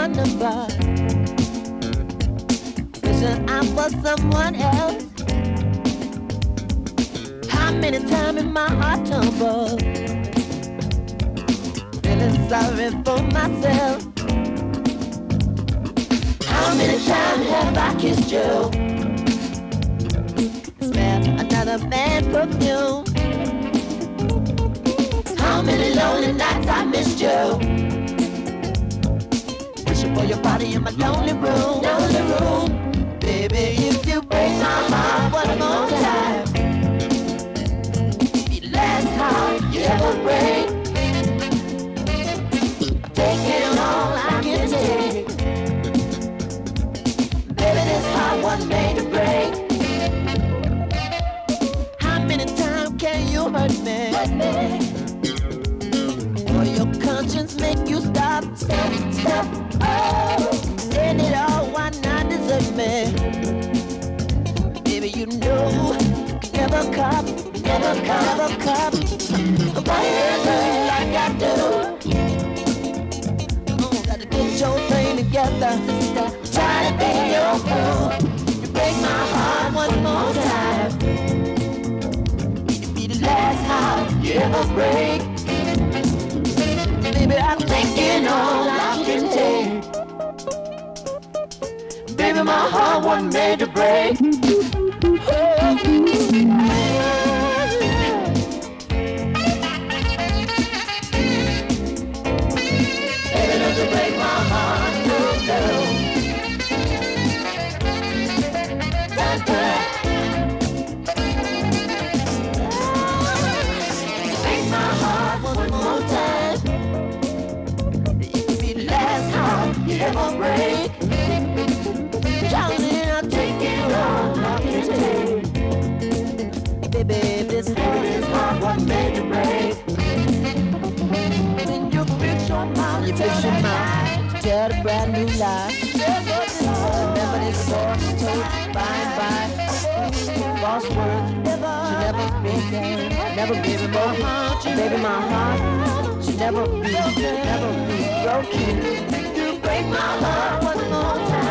my number. Wishing I was someone else. How many times in my heart tumbled, feeling sorry for myself. How many times have I kissed you? Smell another man's perfume. How many lonely nights I missed you? Wishing for your body in my lonely room, lonely room. Baby, if you break my heart one more time, be the last heart you ever break. Taking all I can take. Baby, this heart was made to break. How many times can you hurt me? Hurt me. Or your conscience make you stop, stop, stop. Oh, end it all, why not desert me? Baby, you know you can never cop, never cop, never cop. Why you hurt like I do? Oh, gotta get your thing together, try to be your fool. You break my heart one more time. It'll be the last heart you ever break. Baby, I'm taking all I can take. Baby, my heart wasn't made to break. Baby, don't break my heart, no, no. Break my heart one more time. You ever break? Darling, I'll take it all I can take. Baby, this heart was made to break. When you fix your mind, tell a brand new lie. Remember this song told by and by. False words, you never speak. Never baby, my heart, baby, my heart should never be broken. Break my heart one more time.